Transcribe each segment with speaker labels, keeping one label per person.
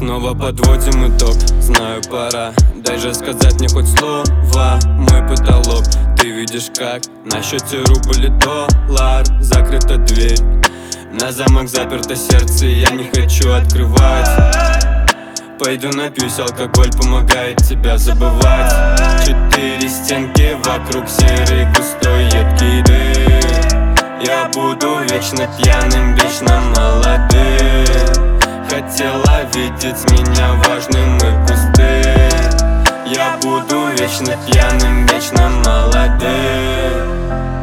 Speaker 1: Снова подводим итог, знаю, пора. Дай же сказать мне хоть слово, мой потолок. Ты видишь, как на счете рубль и доллар. Закрыта дверь, на замок заперто сердце, я не хочу открывать. Пойду напьюсь, алкоголь помогает тебя забывать. 4 стенки вокруг, серый густой едкий дым. Я буду вечно пьяным, вечно молодым. Хотела видеть меня важным и пустым. Я буду вечно пьяным, вечно молодым.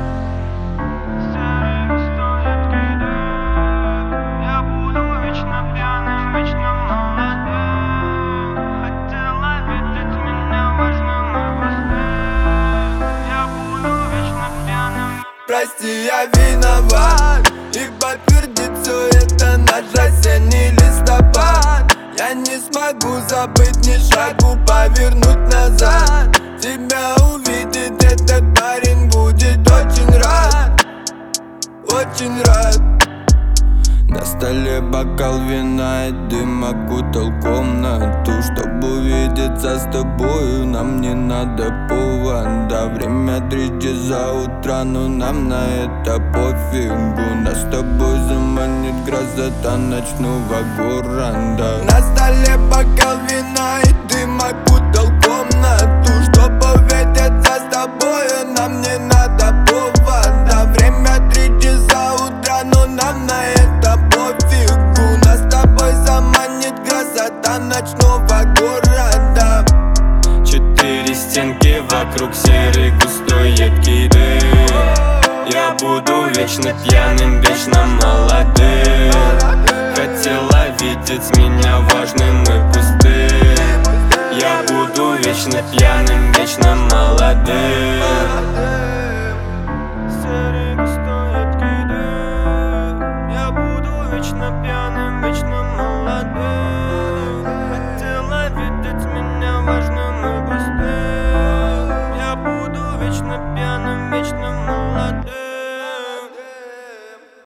Speaker 2: Прости, я виноват, ибо твердит все это наш осенний листопад. Я не смогу забыть ни шагу, повернуть назад. Тебя увидит этот парень, будет очень рад, очень рад. На столе бокал вина и дым окутал комнату. Чтобы увидеться с тобою, нам не надо повода. Время 3 часа утра, но нам на это пофигу. Нас с тобой заманит грозота ночного города. На столе бокал вина и дым окутал комнату. Чтобы увидеться с тобою, нам не надо повода. Время 3 часа утра, но нам на это пофигу. Нас с тобой заманит красота ночного города.
Speaker 1: 4 стенки вокруг, серый густой едкий дым. Я буду вечно пьяным, вечно молодым. Хотела видеть меня важным и пустым. Я буду вечно пьяным, вечно молодым.